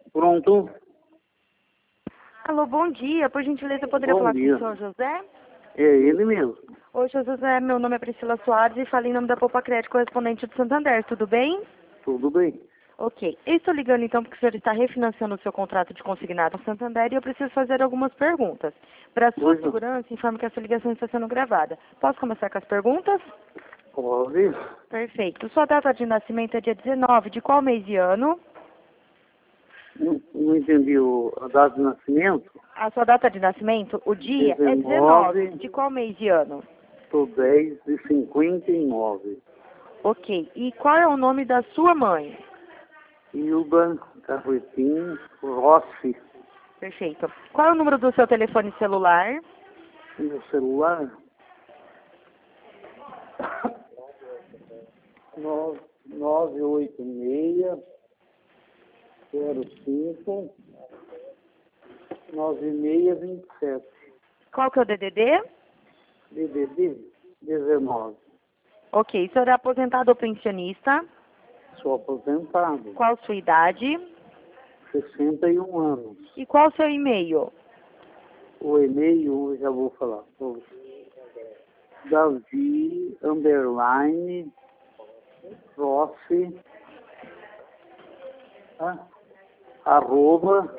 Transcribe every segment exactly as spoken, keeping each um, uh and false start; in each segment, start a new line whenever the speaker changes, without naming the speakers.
Pronto?
Alô, bom dia. Por gentileza, eu poderia
Bom
falar
dia.
com o senhor José?
É ele mesmo.
Oi, senhor José. Meu nome é Priscila Soares e falei em nome da Poupa Crédito, correspondente do Santander. Tudo bem?
Tudo bem?
Ok. Eu estou ligando então porque o senhor está refinanciando o seu contrato de consignado no Santander e eu preciso fazer algumas perguntas. Para sua
Pois não.
segurança, informo que essa ligação está sendo gravada. Posso começar com as perguntas?
Pode.
Perfeito. Sua data de nascimento é dia dezenove de qual mês e ano?
Não, não entendi o, a data de nascimento.
A sua data de nascimento, o dia, é
dezenove
dezenove. De qual mês e ano?
do dez de cinquenta e nove.
Ok. E qual é o nome da sua mãe?
Ilba Carretim Rossi.
Perfeito. Qual é o número do seu telefone celular?
Meu celular. nove nove oito seis zero cinco nove seis dois sete.
Qual que é o D D D?
D D D dezenove.
Ok. O senhor é aposentado ou pensionista?
Sou aposentado.
Qual sua idade?
sessenta e um anos.
E qual o seu e-mail?
O e-mail, eu já vou falar. pra você. Davi, underline, Rossi, ah, arroba,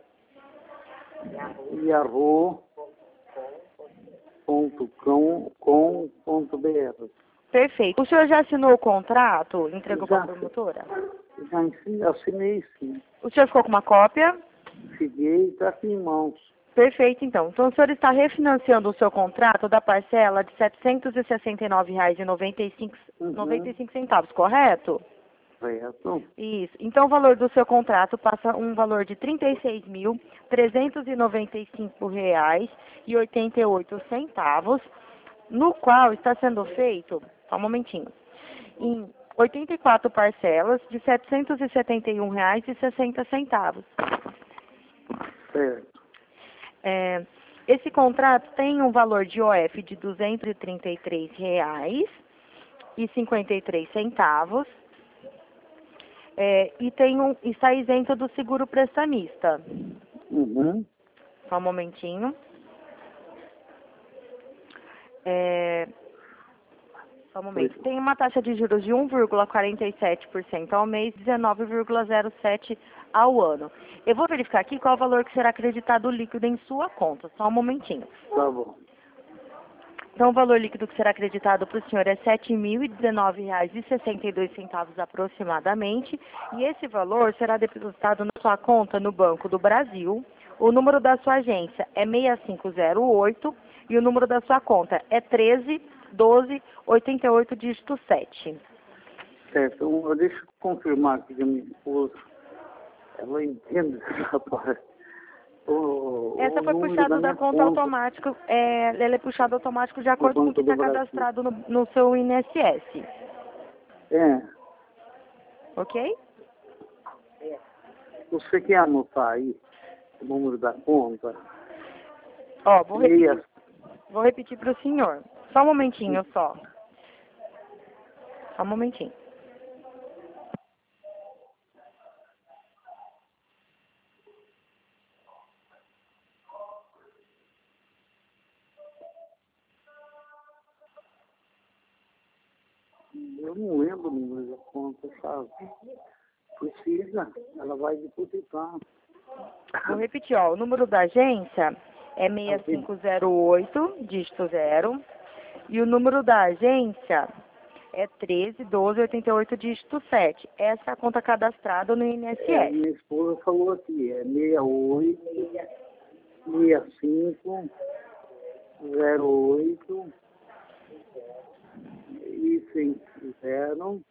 yahoo ponto com ponto br.
Perfeito. O senhor já assinou o contrato? Entregou para
Já.
a promotora?
Já ensinei, assinei sim.
O senhor ficou com uma cópia?
Cheguei, está aqui em mãos.
Perfeito, então. Então, o senhor está refinanciando o seu contrato da parcela de setecentos e sessenta e nove reais e noventa e cinco centavos, correto?
Certo.
Isso. Então, o valor do seu contrato passa um valor de trinta e seis mil, trezentos e noventa e cinco reais e oitenta e oito centavos, no qual está sendo feito, só um momentinho, em oitenta e quatro parcelas de setecentos e setenta e um reais e sessenta centavos.
Certo.
É, esse contrato tem um valor de O F de duzentos e trinta e três reais e cinquenta e três centavos. É, e tem um, está isento do seguro prestamista.
Uhum.
Só um momentinho. É, só um momento. Tem uma taxa de juros de um vírgula quarenta e sete por cento ao mês, dezenove vírgula zero sete por cento ao ano. Eu vou verificar aqui qual é o valor que será acreditado líquido em sua conta. Só um momentinho.
Tá bom.
Então, o valor líquido que será acreditado para o senhor é sete mil e dezenove reais e sessenta e dois centavos aproximadamente. E esse valor será depositado na sua conta no Banco do Brasil. O número da sua agência é seis cinco zero oito e o número da sua conta é treze, doze, oitenta e oito, dígito sete.
Certo. Um, deixa eu confirmar aqui que a minha esposa, ela entende essa parte. O,
Essa
o
foi
número
puxada
da
da
minha
conta
conta
automática, é, ela é puxada automático de
no
acordo com o que
Banco do
está
Brasil.
cadastrado no, no seu I N S S.
É.
Ok?
Você quer anotar aí o número da conta?
Ó, vou repetir.
Meia.
Vou repetir para o senhor. Só um momentinho só. Só um momentinho.
Eu não lembro o número da conta, sabe? Precisa, ela vai depositar.
Vou repetir, ó. O número da agência é seis cinco zero oito, dígito zero. E o número da agência é treze, doze, oitenta e oito, dígito sete. Essa é a conta cadastrada no
É, a
I N S S.
minha esposa falou aqui, é seis oito, seis cinco, zero oito, e cinco zero.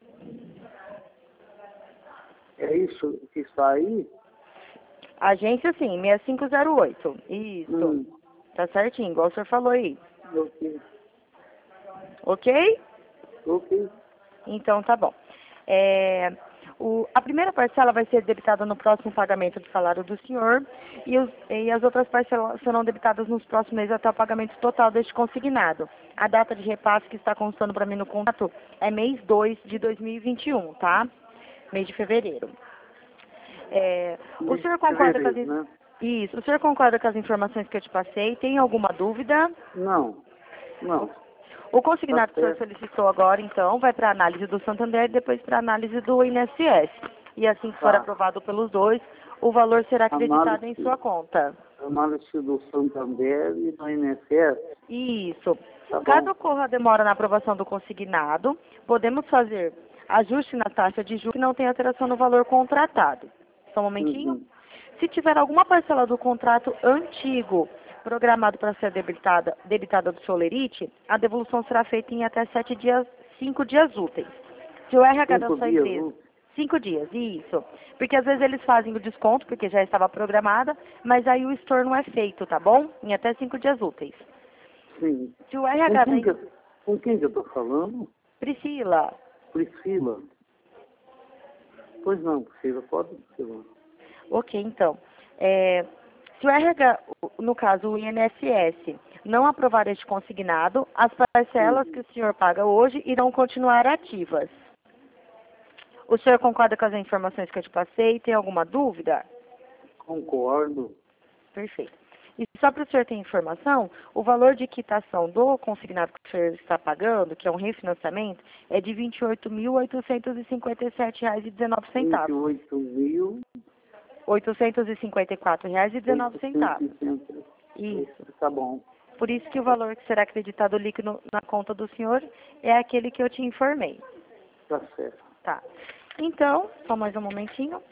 É isso que está aí?
Agência, sim, seis cinco zero oito. Isso.
Hum,
Tá certinho, igual o senhor falou aí.
ok.
Ok?
Ok.
Então, tá bom. É, o, a primeira parcela vai ser debitada no próximo pagamento do salário do senhor e, os, e as outras parcelas serão debitadas nos próximos meses até o pagamento total deste consignado. A data de repasse que está constando para mim no contrato é mês dois de dois mil e vinte e um, tá? Mês de fevereiro. É, o
Mês
senhor
de
concorda com as...
fevereiro,
in-
né?
Isso, o senhor concorda com as informações que eu te passei? Tem alguma dúvida?
Não, não.
O consignado
Tá
que o senhor
certo.
solicitou agora, então, vai para análise do Santander e depois para análise do I N S S. E assim que for
Tá.
aprovado pelos dois, o valor será acreditado em
Análise,
sua conta.
análise do Santander e do I N S S.
Isso.
Tá
Caso
bom.
ocorra a demora na aprovação do consignado, podemos fazer ajuste na taxa de juros que não tem alteração no valor contratado. Só um momentinho.
Uhum.
Se tiver alguma parcela do contrato antigo programado para ser debitada, debitada do Solerite, a devolução será feita em até sete dias, cinco dias úteis. Se o R H da
Cinco
sua
dias,
empresa...
um?
Cinco dias, isso. Porque às vezes eles fazem o desconto, porque já estava programada, mas aí o estorno é feito, tá bom? Em até cinco dias úteis.
Sim.
Se o
Com
R H da...
quem, que, eu- com quem que eu estou falando?
Priscila,
Priscila. Pois não, Priscila, pode, Priscila.
ok, então. É, se o R H, no caso o I N S S, não aprovar este consignado, as parcelas
Uhum.
que o senhor paga hoje irão continuar ativas. O senhor concorda com as informações que eu te passei? Tem alguma dúvida?
Concordo.
Perfeito. E só para o senhor ter informação, o valor de quitação do consignado que o senhor está pagando, que é um refinanciamento, é de vinte e oito mil, oitocentos e cinquenta e sete reais e dezenove
vinte e
centavos.
oito mil,
oitocentos e cinquenta e quatro reais e dezenove centavos.
oitocentos e sessenta.
Isso.
Tá bom.
Por isso que o valor que será acreditado líquido na conta do senhor é aquele que eu te informei.
Tá certo.
Tá. Então, só mais um momentinho.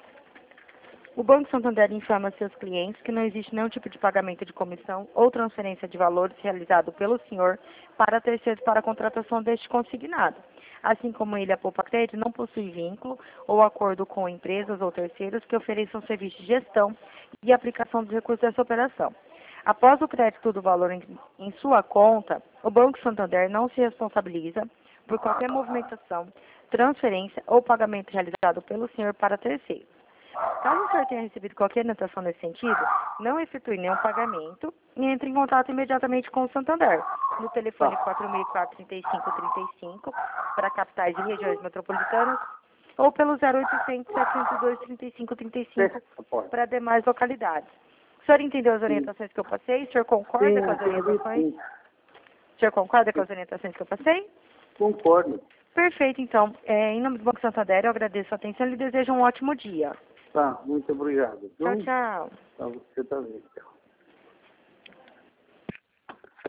O Banco Santander informa a seus clientes que não existe nenhum tipo de pagamento de comissão ou transferência de valores realizado pelo senhor para terceiros para a contratação deste consignado. Assim como ele, a Poupa Crédito, não possui vínculo ou acordo com empresas ou terceiros que ofereçam serviços de gestão e aplicação dos recursos dessa operação. Após o crédito do valor em, em sua conta, o Banco Santander não se responsabiliza por qualquer movimentação, transferência ou pagamento realizado pelo senhor para terceiros. Caso o senhor tenha recebido qualquer orientação nesse sentido, não efetue nenhum pagamento e entre em contato imediatamente com o Santander, no telefone quatro mil e quatro, trinta e cinco, trinta e cinco, para capitais e regiões metropolitanas, ou pelo zero oitocentos, setecentos e dois, trinta e cinco, trinta e cinco, para demais localidades. O senhor entendeu as orientações que eu passei? O senhor concorda
Sim,
com as
entendi,
orientações?
sim.
O senhor concorda com as orientações que eu passei?
Concordo.
Perfeito, então. É, em nome do Banco Santander, eu agradeço a atenção e lhe desejo um ótimo dia.
Tá, muito obrigado.
Tchau,
Viu?
tchau.
Pra você também. Tchau.